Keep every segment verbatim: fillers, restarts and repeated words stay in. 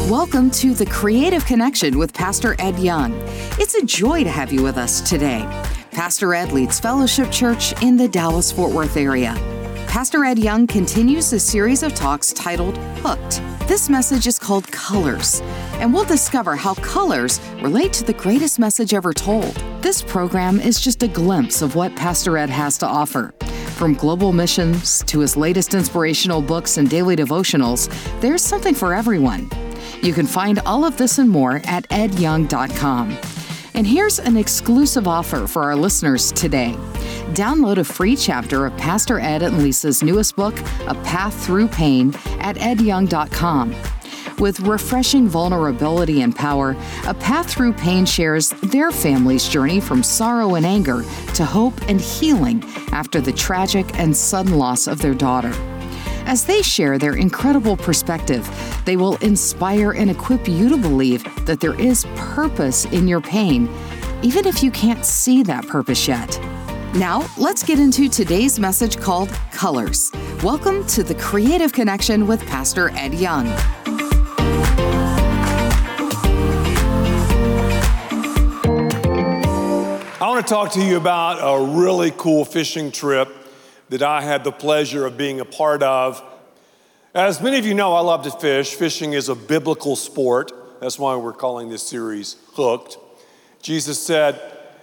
Welcome to The Creative Connection with Pastor Ed Young. It's a joy to have you with us today. Pastor Ed leads Fellowship Church in the Dallas-Fort Worth area. Pastor Ed Young continues a series of talks titled Hooked. This message is called Colors, and we'll discover how colors relate to the greatest message ever told. This program is just a glimpse of what Pastor Ed has to offer. From global missions to his latest inspirational books and daily devotionals, there's something for everyone. You can find all of this and more at ed young dot com. And here's an exclusive offer for our listeners today. Download a free chapter of Pastor Ed and Lisa's newest book, A Path Through Pain, at ed young dot com. With refreshing vulnerability and power, A Path Through Pain shares their family's journey from sorrow and anger to hope and healing after the tragic and sudden loss of their daughter. As they share their incredible perspective, they will inspire and equip you to believe that there is purpose in your pain, even if you can't see that purpose yet. Now, let's get into today's message called Colors. Welcome to The Creative Connection with Pastor Ed Young. I want to talk to you about a really cool fishing trip that I had the pleasure of being a part of. As many of you know, I love to fish. Fishing is a biblical sport. That's why we're calling this series Hooked. Jesus said,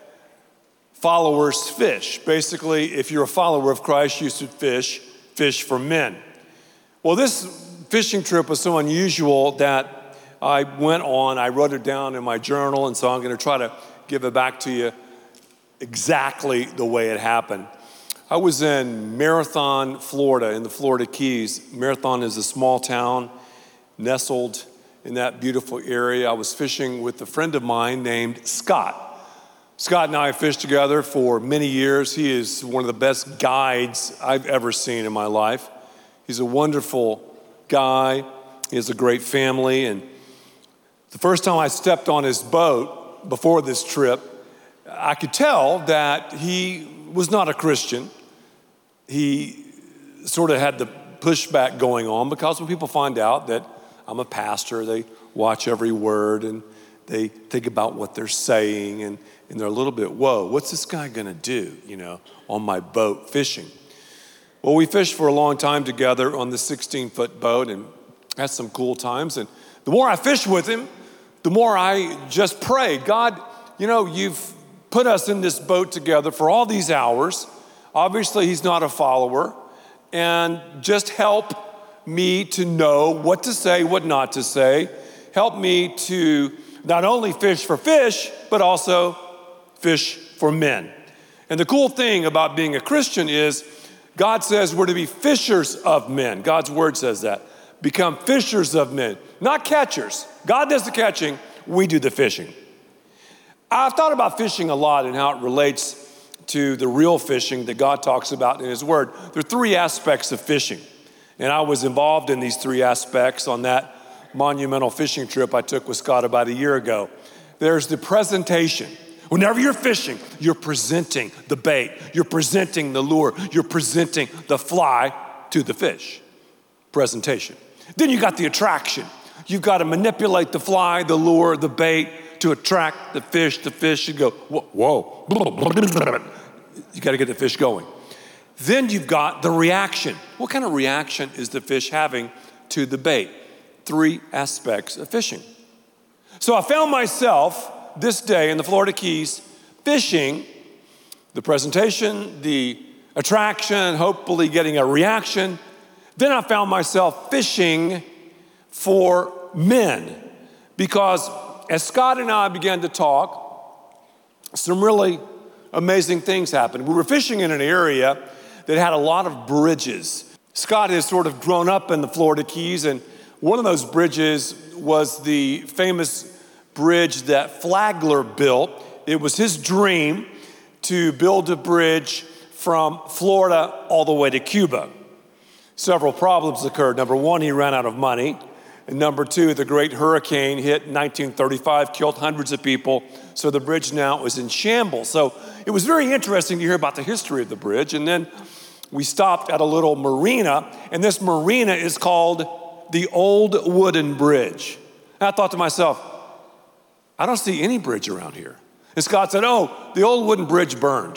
followers fish. Basically, if you're a follower of Christ, you should fish, fish for men. Well, this fishing trip was so unusual that I went on, I wrote it down in my journal, and so I'm going to try to give it back to you exactly the way it happened. I was in Marathon, Florida, in the Florida Keys. Marathon is a small town nestled in that beautiful area. I was fishing with a friend of mine named Scott. Scott and I have fished together for many years. He is one of the best guides I've ever seen in my life. He's a wonderful guy. He has a great family. And the first time I stepped on his boat before this trip, I could tell that he was not a Christian. He sort of had the pushback going on because when people find out that I'm a pastor, they watch every word and they think about what they're saying and, and they're a little bit, whoa, what's this guy gonna do, you know, on my boat fishing? Well, we fished for a long time together on the sixteen-foot boat and had some cool times. And the more I fished with him, the more I just prayed, God, you know, you've put us in this boat together for all these hours. Obviously, he's not a follower. And just help me to know what to say, what not to say. Help me to not only fish for fish, but also fish for men. And the cool thing about being a Christian is God says we're to be fishers of men. God's word says that. Become fishers of men, not catchers. God does the catching, we do the fishing. I've thought about fishing a lot and how it relates to the real fishing that God talks about in his word. There are three aspects of fishing. And I was involved in these three aspects on that monumental fishing trip I took with Scott about a year ago. There's the presentation. Whenever you're fishing, you're presenting the bait, you're presenting the lure, you're presenting the fly to the fish. Presentation. Then you got the attraction. You've got to manipulate the fly, the lure, the bait, to attract the fish. The fish should go, whoa, whoa. You got to get the fish going. Then you've got the reaction. What kind of reaction is the fish having to the bait? Three aspects of fishing. So I found myself this day in the Florida Keys fishing the presentation, the attraction, hopefully getting a reaction. Then I found myself fishing for men because as Scott and I began to talk, some really amazing things happened. We were fishing in an area that had a lot of bridges. Scott has sort of grown up in the Florida Keys, and one of those bridges was the famous bridge that Flagler built. It was his dream to build a bridge from Florida all the way to Cuba. Several problems occurred. Number one, he ran out of money. And number two, the great hurricane hit in nineteen thirty-five, killed hundreds of people. So the bridge now is in shambles. So it was very interesting to hear about the history of the bridge. And then we stopped at a little marina, and this marina is called the Old Wooden Bridge. And I thought to myself, I don't see any bridge around here. And Scott said, oh, the old wooden bridge burned.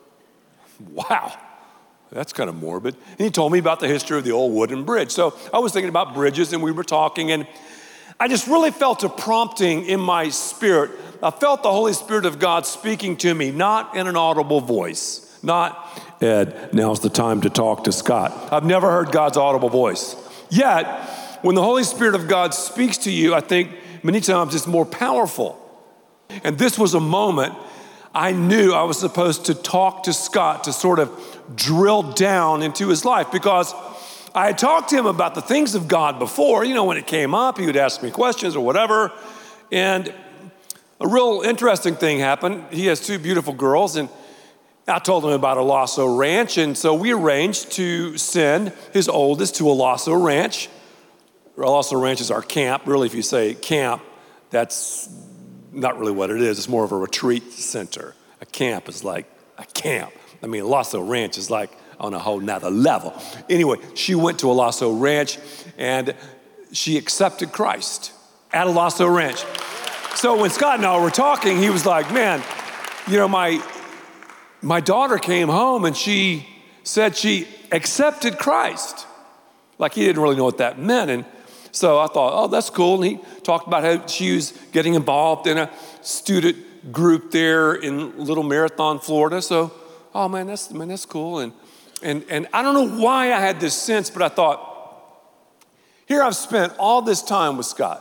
Wow, that's kind of morbid. And he told me about the history of the old wooden bridge. So I was thinking about bridges, and we were talking, and I just really felt a prompting in my spirit. I felt the Holy Spirit of God speaking to me, not in an audible voice, not, Ed, now's the time to talk to Scott. I've never heard God's audible voice. Yet, when the Holy Spirit of God speaks to you, I think many times it's more powerful. And this was a moment I knew I was supposed to talk to Scott to sort of drill down into his life, because I had talked to him about the things of God before. You know, when it came up, he would ask me questions or whatever. And a real interesting thing happened. He has two beautiful girls, and I told him about Owasso Ranch. And so we arranged to send his oldest to Owasso Ranch. Owasso Ranch is our camp. Really, if you say camp, that's not really what it is. It's more of a retreat center. A camp is like a camp. I mean, Owasso Ranch is like on a whole nother level. Anyway, she went to Owasso Ranch, and she accepted Christ at Owasso Ranch. So when Scott and I were talking, he was like, man, you know, my, my daughter came home and she said she accepted Christ. Like, he didn't really know what that meant. And so I thought, oh, that's cool. And he talked about how she was getting involved in a student group there in Little Marathon, Florida. So, oh man, that's man, that's cool. And and and I don't know why I had this sense, but I thought, here I've spent all this time with Scott,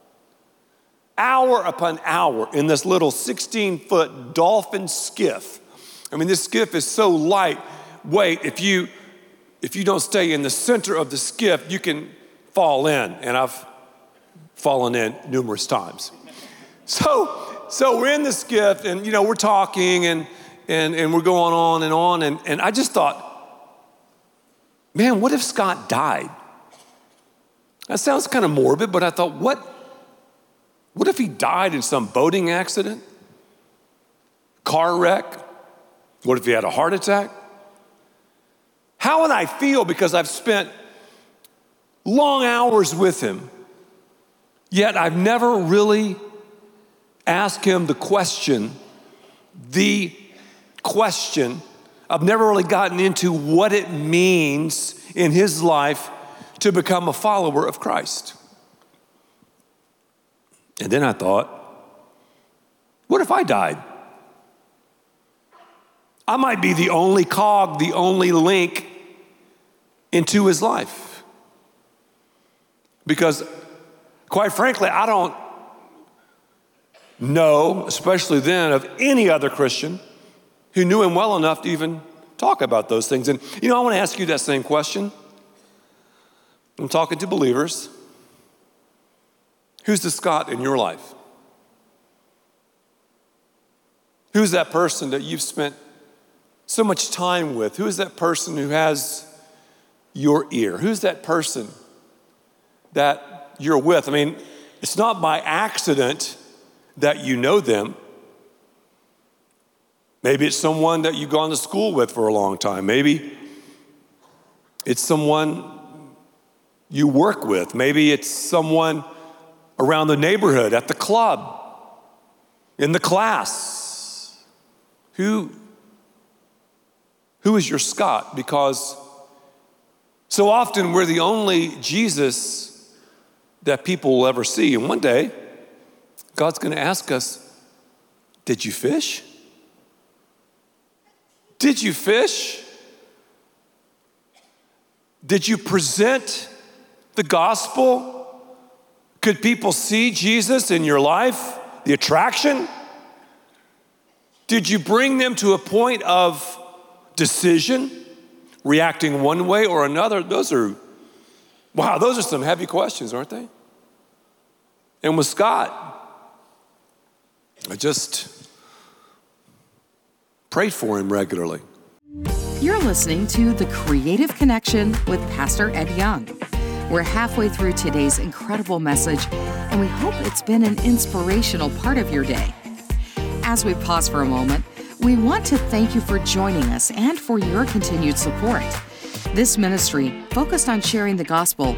hour upon hour in this little sixteen-foot dolphin skiff. I mean, this skiff is so lightweight. If you if you don't stay in the center of the skiff, you can fall in, and I've fallen in numerous times. So, so we're in the skiff, and you know, we're talking, and and and we're going on and on, and, and I just thought, man, what if Scott died? That sounds kind of morbid, but I thought, what, what if he died in some boating accident? Car wreck? What if he had a heart attack? How would I feel, because I've spent long hours with him, yet I've never really asked him the question, the question. I've never really gotten into what it means in his life to become a follower of Christ. And then I thought, what if I died? I might be the only cog, the only link into his life. Because, quite frankly, I don't know, especially then, of any other Christian who knew him well enough to even talk about those things. And, you know, I want to ask you that same question. I'm talking to believers. Who's the Scott in your life? Who's that person that you've spent so much time with? Who is that person who has your ear? Who's that person that you're with? I mean, it's not by accident that you know them. Maybe it's someone that you've gone to school with for a long time. Maybe it's someone you work with. Maybe it's someone around the neighborhood, at the club, in the class. Who, who is your Scott? Because so often we're the only Jesus that people will ever see. And one day, God's going to ask us, did you fish? Did you fish? Did you present the gospel? Could people see Jesus in your life? The attraction? Did you bring them to a point of decision, reacting one way or another? Those are, wow, those are some heavy questions, aren't they? And with Scott, I just prayed for him regularly. You're listening to The Creative Connection with Pastor Ed Young. We're halfway through today's incredible message, and we hope it's been an inspirational part of your day. As we pause for a moment, we want to thank you for joining us and for your continued support. This ministry, focused on sharing the gospel,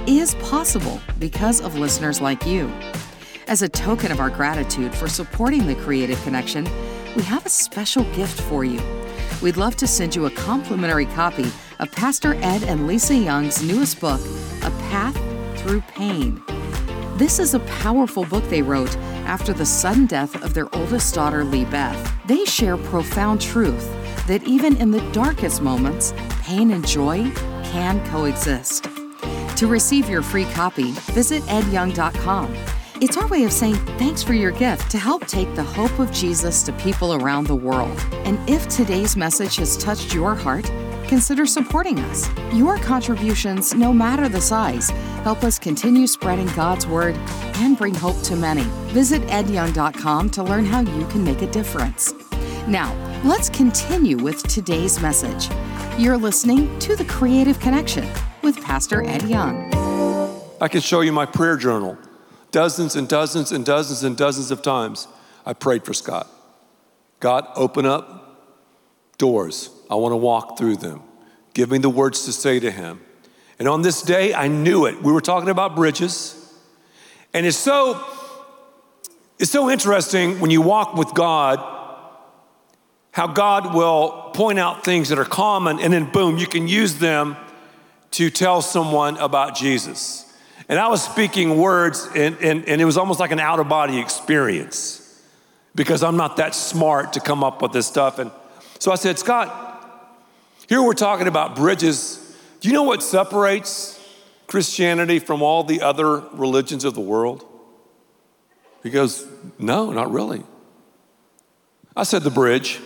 is possible because of listeners like you. As a token of our gratitude for supporting the Creative Connection, we have a special gift for you. We'd love to send you a complimentary copy of Pastor Ed and Lisa Young's newest book, A Path Through Pain. This is a powerful book they wrote after the sudden death of their oldest daughter, Lee Beth. They share profound truth that even in the darkest moments, pain and joy can coexist. To receive your free copy, visit ed young dot com. It's our way of saying thanks for your gift to help take the hope of Jesus to people around the world. And if today's message has touched your heart, consider supporting us. Your contributions, no matter the size, help us continue spreading God's Word and bring hope to many. Visit ed young dot com to learn how you can make a difference. Now, let's continue with today's message. You're listening to The Creative Connection with Pastor Ed Young. I can show you my prayer journal. Dozens and dozens and dozens and dozens of times I prayed for Scott. God, open up doors. I want to walk through them. Give me the words to say to him. And on this day, I knew it. We were talking about bridges. And it's so, it's so interesting when you walk with God, how God will point out things that are common, and then boom, you can use them to tell someone about Jesus. And I was speaking words, and, and, and it was almost like an out-of-body experience because I'm not that smart to come up with this stuff. And so I said, Scott, here we're talking about bridges. Do you know what separates Christianity from all the other religions of the world? He goes, no, not really. I said, the bridge.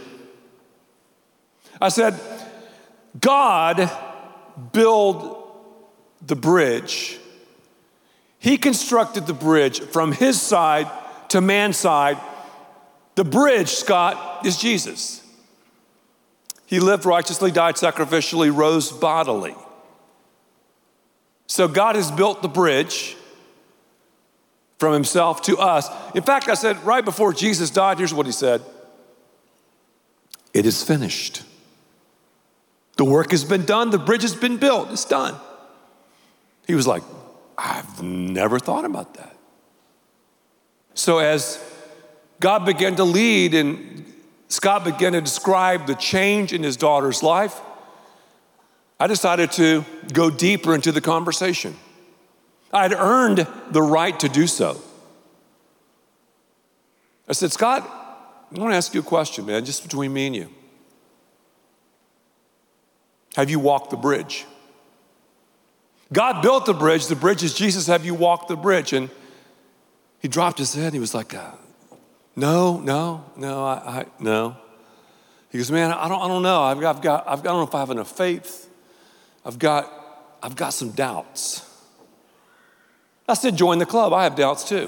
I said, God built the bridge. He constructed the bridge from his side to man's side. The bridge, Scott, is Jesus. He lived righteously, died sacrificially, rose bodily. So God has built the bridge from himself to us. In fact, I said right before Jesus died, here's what he said. It is finished. The work has been done. The bridge has been built. It's done. He was like, I've never thought about that. So as God began to lead and Scott began to describe the change in his daughter's life, I decided to go deeper into the conversation. I'd earned the right to do so. I said, Scott, I want to ask you a question, man, just between me and you. Have you walked the bridge? God built the bridge. The bridge is Jesus. Have you walked the bridge? And he dropped his head. And he was like, uh, no, no, no, I, I, no. He goes, man, I don't, I don't know. I've got, I've got, I've got, I don't know if I have enough faith. I've got, I've got some doubts. I said, join the club. I have doubts too.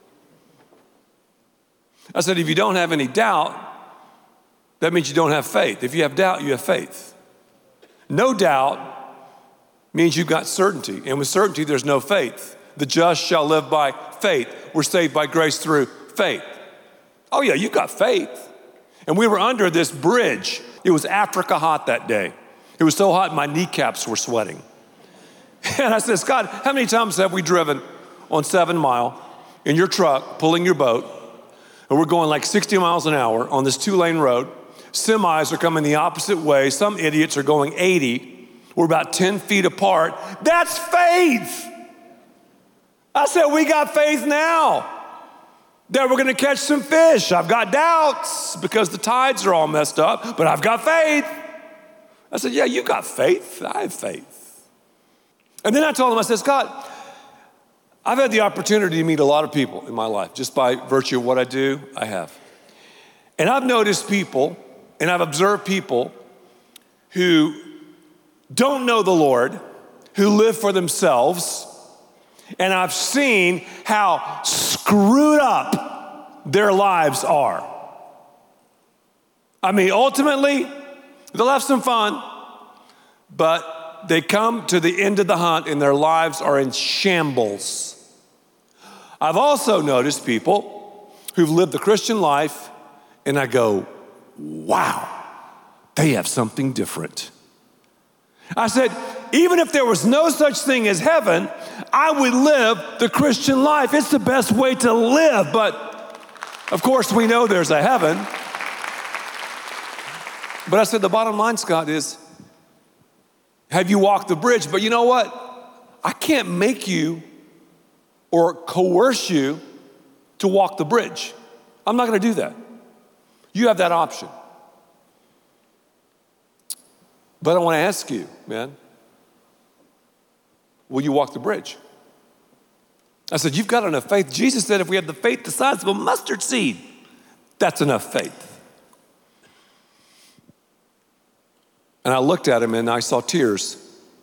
I said, if you don't have any doubt, that means you don't have faith. If you have doubt, you have faith. No doubt means you've got certainty. And with certainty, there's no faith. The just shall live by faith. We're saved by grace through faith. Oh yeah, you've got faith. And we were under this bridge. It was Africa hot that day. It was so hot, my kneecaps were sweating. And I said, Scott, how many times have we driven on Seven Mile in your truck, pulling your boat, and we're going like sixty miles an hour on this two-lane road. Semis are coming the opposite way. Some idiots are going eighty. We're about ten feet apart. That's faith. I said, we got faith now that we're gonna catch some fish. I've got doubts because the tides are all messed up, but I've got faith. I said, yeah, you got faith. I have faith. And then I told him, I said, Scott, I've had the opportunity to meet a lot of people in my life just by virtue of what I do, I have. And I've noticed people, and I've observed people who don't know the Lord, who live for themselves, and I've seen how screwed up their lives are. I mean, ultimately, they'll have some fun, but they come to the end of the hunt and their lives are in shambles. I've also noticed people who've lived the Christian life, and I go, wow, they have something different. I said, even if there was no such thing as heaven, I would live the Christian life. It's the best way to live. But of course, we know there's a heaven. But I said, the bottom line, Scott, is have you walked the bridge? But you know what? I can't make you or coerce you to walk the bridge. I'm not going to do that. You have that option. But I want to ask you, man, will you walk the bridge? I said, you've got enough faith. Jesus said if we have the faith the size of a mustard seed, that's enough faith. And I looked at him and I saw tears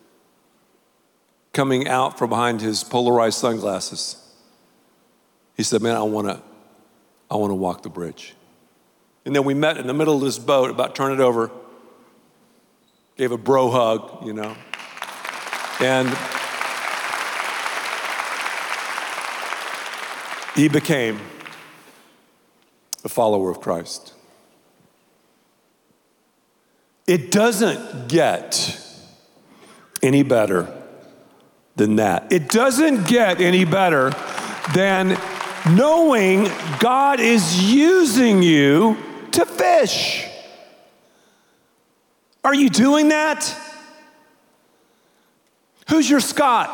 coming out from behind his polarized sunglasses. He said, man, I want to I want to walk the bridge. And then we met in the middle of this boat, about to turn it over, gave a bro hug, you know. And he became a follower of Christ. It doesn't get any better than that. It doesn't get any better than knowing God is using you to fish. Are you doing that? Who's your Scott?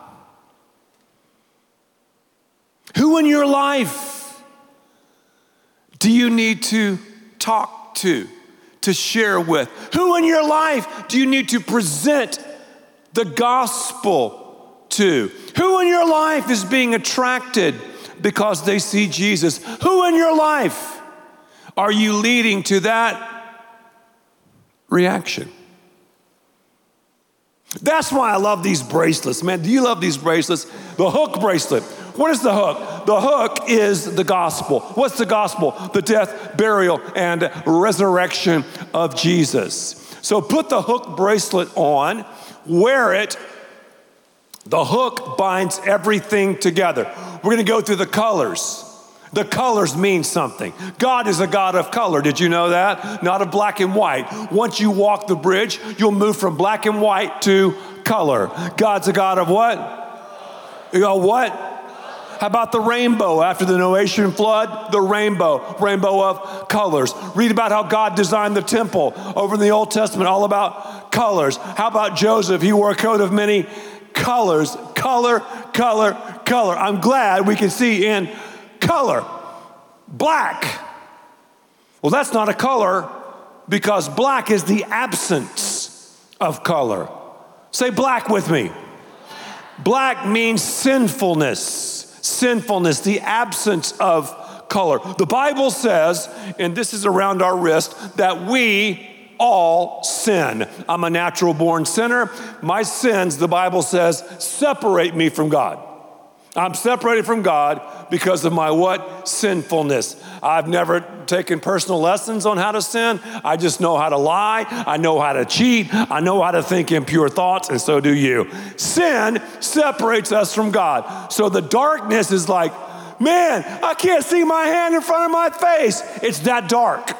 Who in your life do you need to talk to, to share with? Who in your life do you need to present the gospel to? Who in your life is being attracted because they see Jesus? Who in your life are you leading to that reaction? That's why I love these bracelets, man. Do you love these bracelets? The hook bracelet. What is the hook? The hook is the gospel. What's the gospel? The death, burial, and resurrection of Jesus. So put the hook bracelet on, wear it. The hook binds everything together. We're going to go through the colors. The colors mean something. God is a God of color. Did you know that? Not of black and white. Once you walk the bridge, you'll move from black and white to color. God's a God of what? You go, what? How about the rainbow? After the Noachian flood, the rainbow, rainbow of colors. Read about how God designed the temple over in the Old Testament, all about colors. How about Joseph? He wore a coat of many colors. Color, color, color. I'm glad we can see in color. Black. Well, that's not a color because black is the absence of color. Say black with me. Black means sinfulness. Sinfulness, the absence of color. The Bible says, and this is around our wrist, that we all sin. I'm a natural born sinner. My sins, the Bible says, separate me from God. I'm separated from God because of my what? Sinfulness. I've never taken personal lessons on how to sin. I just know how to lie. I know how to cheat. I know how to think impure thoughts, and so do you. Sin separates us from God. So the darkness is like, man, I can't see my hand in front of my face. It's that dark.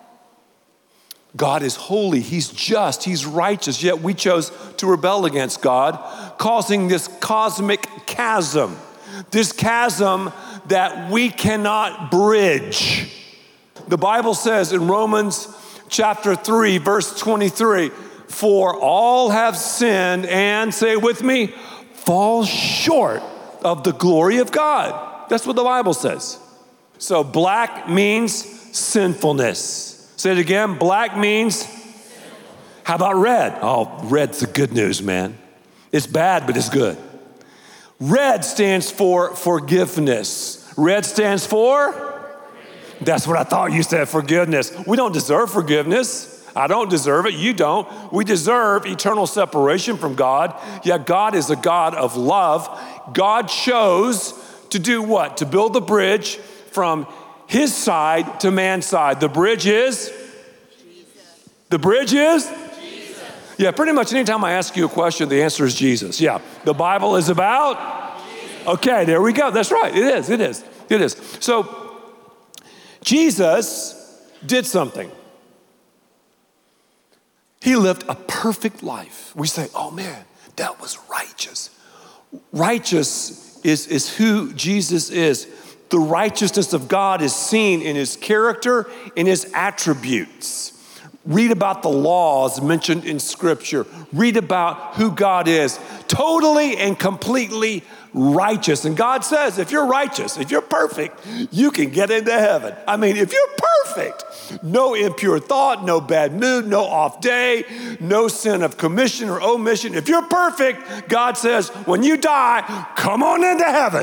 God is holy, He's just, He's righteous, yet we chose to rebel against God, causing this cosmic chasm, this chasm that we cannot bridge. The Bible says in Romans chapter three, verse twenty-three, for all have sinned and, say it with me, fall short of the glory of God. That's what the Bible says. So black means sinfulness. Say it again, black means, how about red? Oh, red's the good news, man. It's bad, but it's good. Red stands for forgiveness. Red stands for? That's what I thought you said, forgiveness. We don't deserve forgiveness. I don't deserve it. You don't. We deserve eternal separation from God. Yet God is a God of love. God chose to do what? To build the bridge from His side to man's side. The bridge is? Jesus. The bridge is? Jesus. Yeah, pretty much anytime I ask you a question, the answer is Jesus. Yeah, the Bible is about? Jesus. Okay, there we go. That's right. It is, it is, it is. So, Jesus did something. He lived a perfect life. We say, oh man, that was righteous. Righteous is, is who Jesus is. The righteousness of God is seen in his character, in his attributes. Read about the laws mentioned in Scripture. Read about who God is. Totally and completely righteous. And God says, if you're righteous, if you're perfect, you can get into heaven. I mean, if you're perfect, no impure thought, no bad mood, no off day, no sin of commission or omission. If you're perfect, God says, when you die, come on into heaven.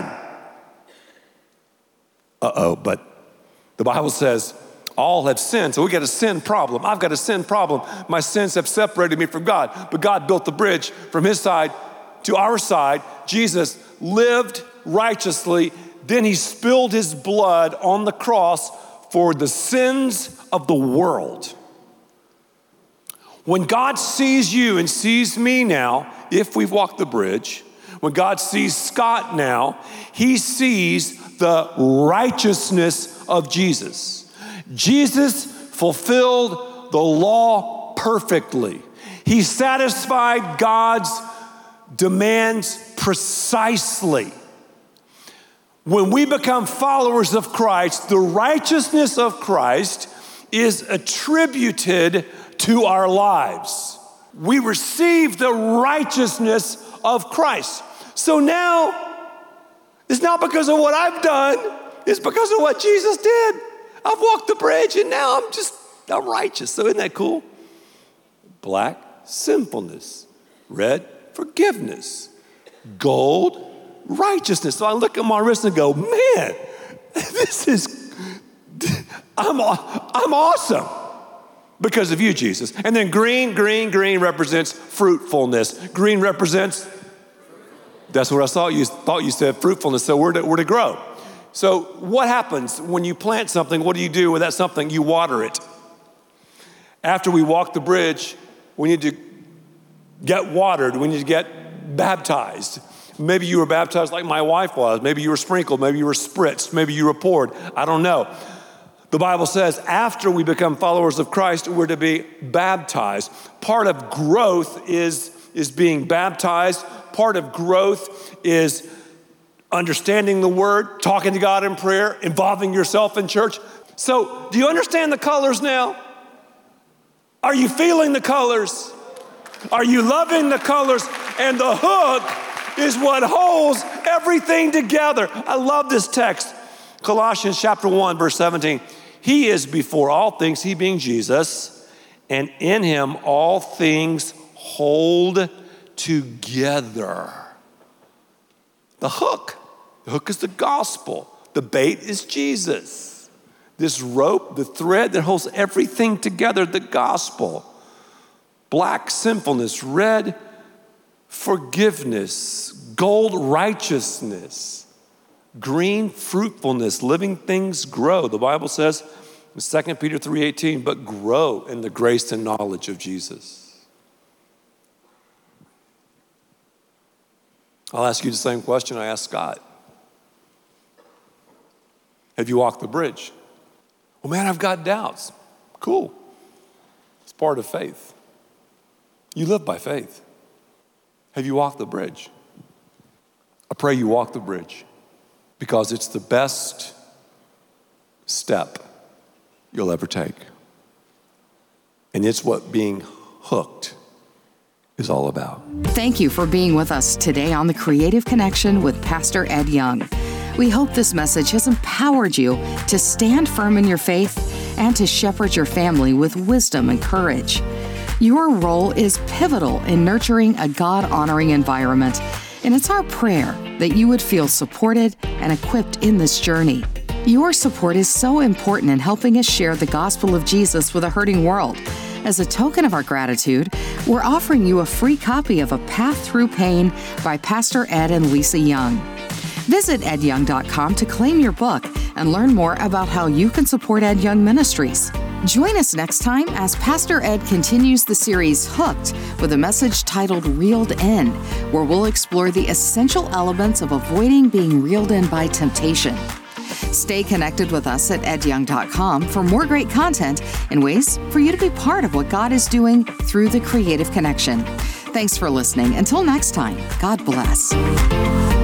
Uh-oh, but the Bible says, all have sinned, so we got a sin problem. I've got a sin problem. My sins have separated me from God. But God built the bridge from his side to our side. Jesus lived righteously. Then he spilled his blood on the cross for the sins of the world. When God sees you and sees me now, if we've walked the bridge, when God sees Scott now, he sees the righteousness of Jesus. Jesus fulfilled the law perfectly. He satisfied God's demands precisely. When we become followers of Christ, the righteousness of Christ is attributed to our lives. We receive the righteousness of Christ. So now, it's not because of what I've done, it's because of what Jesus did. I've walked the bridge and now I'm just, I'm righteous. So isn't that cool? Black, sinfulness. Red, forgiveness. Gold, righteousness. So I look at my wrist and go, man, this is, I'm, I'm awesome because of you, Jesus. And then green, green, green represents fruitfulness. Green represents, that's what I thought you, thought you said, fruitfulness. So we're to, we're to grow. So what happens when you plant something? What do you do with that something? You water it. After we walk the bridge, we need to get watered. We need to get baptized. Maybe you were baptized like my wife was. Maybe you were sprinkled. Maybe you were spritzed. Maybe you were poured. I don't know. The Bible says after we become followers of Christ, we're to be baptized. Part of growth is, is being baptized. Part of growth is understanding the word, talking to God in prayer, involving yourself in church. So, do you understand the colors now? Are you feeling the colors? Are you loving the colors? And the hook is what holds everything together. I love this text. Colossians chapter one, verse seventeen. He is before all things, he being Jesus, and in him all things hold together. The hook. The hook is the gospel. The bait is Jesus. This rope, the thread that holds everything together, the gospel. Black, sinfulness. Red, forgiveness. Gold, righteousness. Green, fruitfulness. Living things grow. The Bible says in Second Peter three eighteen, but grow in the grace and knowledge of Jesus. I'll ask you the same question I asked Scott. Have you walked the bridge? Well, man, I've got doubts. Cool. It's part of faith. You live by faith. Have you walked the bridge? I pray you walk the bridge because it's the best step you'll ever take. And it's what being hooked is all about. Thank you for being with us today on The Creative Connection with Pastor Ed Young. We hope this message has empowered you to stand firm in your faith and to shepherd your family with wisdom and courage. Your role is pivotal in nurturing a God-honoring environment, and it's our prayer that you would feel supported and equipped in this journey. Your support is so important in helping us share the gospel of Jesus with a hurting world. As a token of our gratitude, we're offering you a free copy of A Path Through Pain by Pastor Ed and Lisa Young. Visit ed young dot com to claim your book and learn more about how you can support Ed Young Ministries. Join us next time as Pastor Ed continues the series Hooked with a message titled Reeled In, where we'll explore the essential elements of avoiding being reeled in by temptation. Stay connected with us at ed young dot com for more great content and ways for you to be part of what God is doing through the Creative Connection. Thanks for listening. Until next time, God bless.